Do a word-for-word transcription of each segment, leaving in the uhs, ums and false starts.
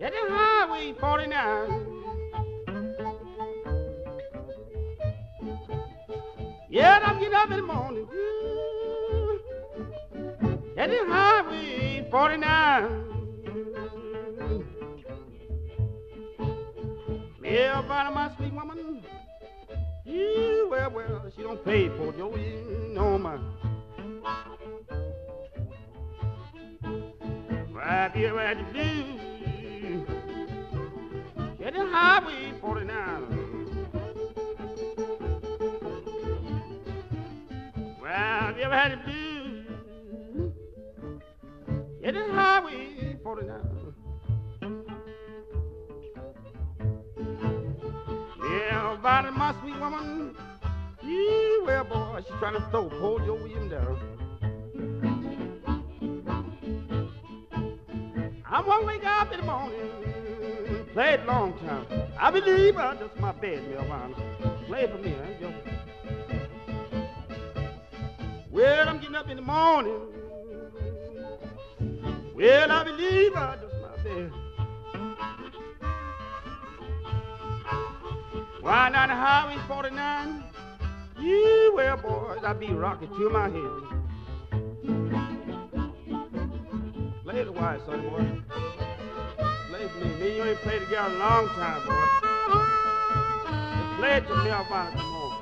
At the highway forty-nine. Yeah, I'm getting up in the morning. Ooh, at the highway forty-nine. Everybody, my sweet woman. You, well, well, she don't pay for it, yo, you know, my. Right here at the blue, at the highway forty-nine. Well, you ever had the blue, at the highway forty-nine. Yeah, about my sweet woman, you, well, boy, she's trying to throw poor Joe Williams down. I'm gonna wake up in the morning, play it long time. I believe uh, that's my bed, Melvina. Play it for me, huh, Joe? Well, I'm getting up in the morning. Well, I believe uh, that's my bed. Why not the highway forty-nine? You, well, boys, I be rocking to my head. Play the white, son, boy. Play for me. Me and you ain't played together a long time, boy. Just play it to me, I'll find it. Come on.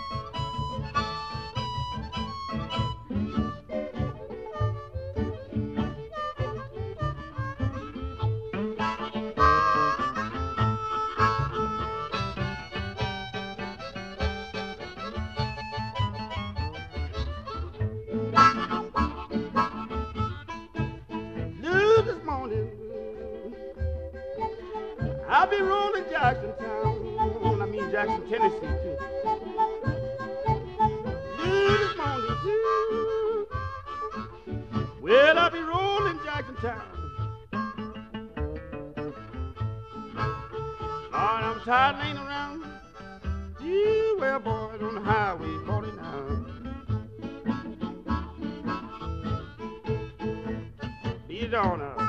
I'll be rolling Jackson Town, I mean Jackson, Tennessee, too. This morning, too. Well, I'll be rolling Jackson Town. Lord, I'm tired of laying around. Gee, well, boys, on the highway forty-nine. Be it on now.